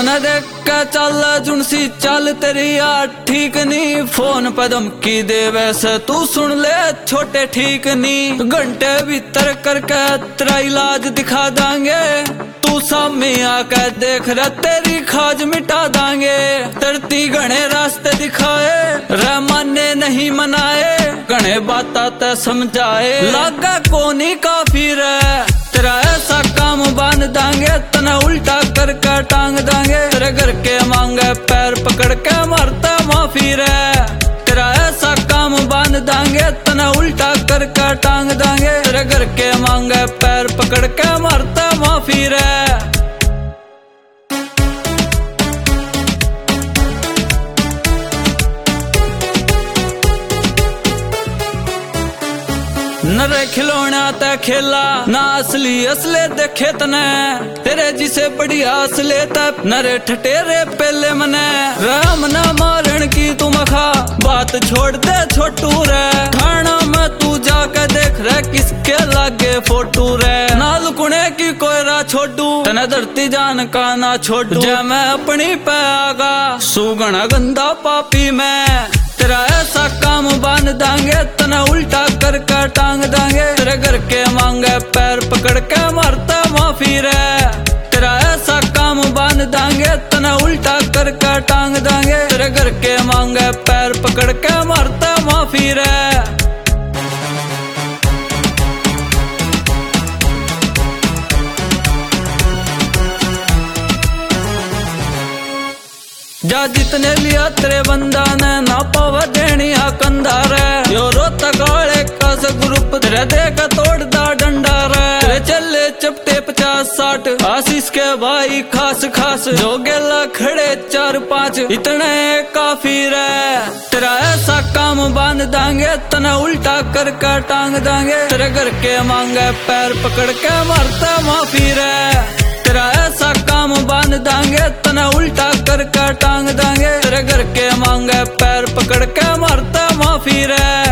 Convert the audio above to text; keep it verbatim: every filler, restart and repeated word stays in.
तने देख के चल जुनसी चल तेरी यार ठीक नहीं। फोन पे धमकी दे वैसे तू सुन ले छोटे ठीक नहीं। घंटे भीतर करके तेरा इलाज दिखा देंगे। तू सामने आकर देख रहा तेरी खाज मिटा देंगे। तरती घने रास्ते दिखाए रे माने नहीं मनाए। घने बाता ते समझाए लागा कोनी काफी रे। तेरा ऐसा काम बांध देंगे तना उल्टा करके टांग देंगे। तेरे घर के मांगे पैर पकड़ के मारता माफी रे। तेरा ऐसा काम बांध देंगे तना उल्टा करके टांग देंगे। तेरे घर के मांगे पैर पकड़ के मारता माफी रे। नरे खिलौना ते खेला ना असली असले देखे तने। तेरे जिसे बढ़िया असले तब नरे ठटेरे पहले मने। राम ना मारण की तू मखा बात छोड़ दे छोटू रे। थाना में तू जाके देख रे किसके लागे फोटू रे। नाल कुणे की कोयरा छोटू तने धरती जान का ना छोटू। जय मैं अपनी पे आगा सुगना गंदा पापी मैं। तेरा ऐसा काम बांध देंगे तना उल्टा करके टांग देंगे। तेरे घर के मांगे पैर पकड़ के मारता माफी रे। तेरा ऐसा काम बांध देंगे तना उल्टा करके टांग देंगे। तेरे घर के मांगे पैर पकड़ के मारता माफी रे। जा जितने लिया तेरे बंदा ने ना पावा देनी आ कंधा रे। यो रोता काले का से ग्रुप तेरे देखा तोड़दा डंडा रे। तेरे चले चपटे पचास साठ आशीष के भाई खास खास। जो गेला खड़े चार पांच इतने काफी रे। तेरा ऐसा काम बांध देंगे तना उल्टा करके टांग देंगे। तेरे घर के मांगे पैर पकड़ के मारता माफी रे। तेरा ऐसा काम बांध देंगे तना उल्टा करके टांग देंगे। तेरे घर के मांगे पैर पकड़ के मारता माफी रे।